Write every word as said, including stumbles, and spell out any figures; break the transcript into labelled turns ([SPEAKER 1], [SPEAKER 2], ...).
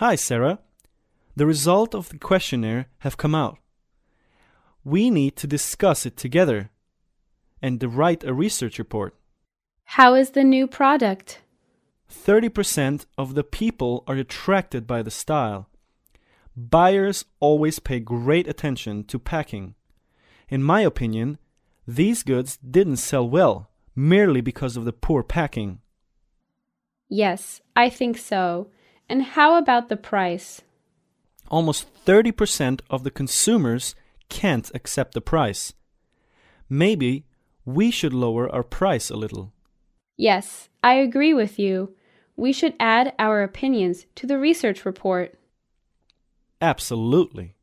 [SPEAKER 1] Hi, Sarah. The result of the questionnaire have come out. We need to discuss it together and to write a research report.
[SPEAKER 2] How is the new product?
[SPEAKER 1] thirty percent of the people are attracted by the style. Buyers always pay great attention to packing. In my opinion, these goods didn't sell well merely because of the poor packing.
[SPEAKER 2] Yes, I think so. And how about the price?
[SPEAKER 1] Almost thirty percent of the consumers can't accept the price. Maybe we should lower our price a little.
[SPEAKER 2] Yes, I agree with you. We should add our opinions to the research report.
[SPEAKER 1] Absolutely.